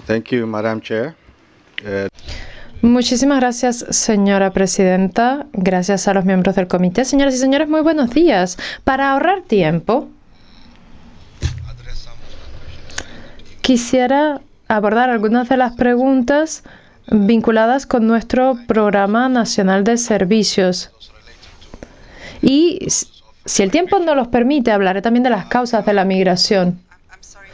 Thank you, Madam Chair. Muchísimas gracias, señora presidenta. Gracias a los miembros del comité. Señoras y señores, muy buenos días. Para ahorrar tiempo, quisiera abordar algunas de las preguntas vinculadas con nuestro Programa Nacional de Servicios. Y si el tiempo no los permite, hablaré también de las causas de la migración.